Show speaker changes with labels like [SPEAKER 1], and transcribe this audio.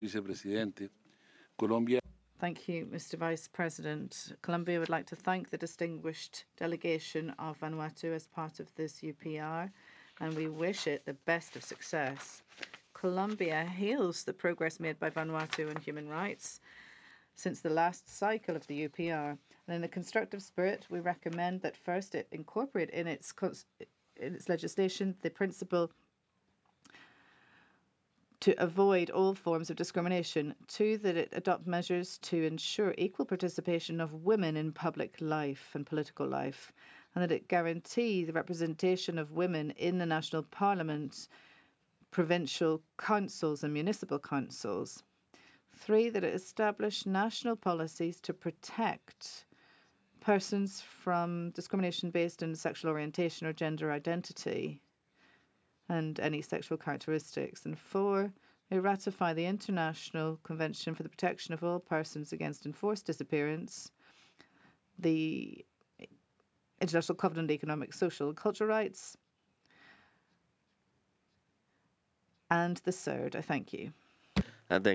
[SPEAKER 1] Vicepresidente. Colombia.
[SPEAKER 2] Thank you, Mr. Vice President. Colombia would like to thank the distinguished delegation of Vanuatu as part of this UPR, and we wish it the best of success. Colombia hails the progress made by Vanuatu on human rights since the last cycle of the UPR. And in a constructive spirit, we recommend that first it incorporate in its legislation the principle to avoid all forms of discrimination. Two, that it adopt measures to ensure equal participation of women in public life and political life, and that it guarantee the representation of women in the national parliament, provincial councils, and municipal councils. Three, that it establish national policies to protect persons from discrimination based on sexual orientation or gender identity and any sexual characteristics. And four, they ratify the International Convention for the Protection of All Persons Against Enforced Disappearance, the International Covenant on Economic, Social and Cultural Rights, and the third. I thank you.
[SPEAKER 3] Thank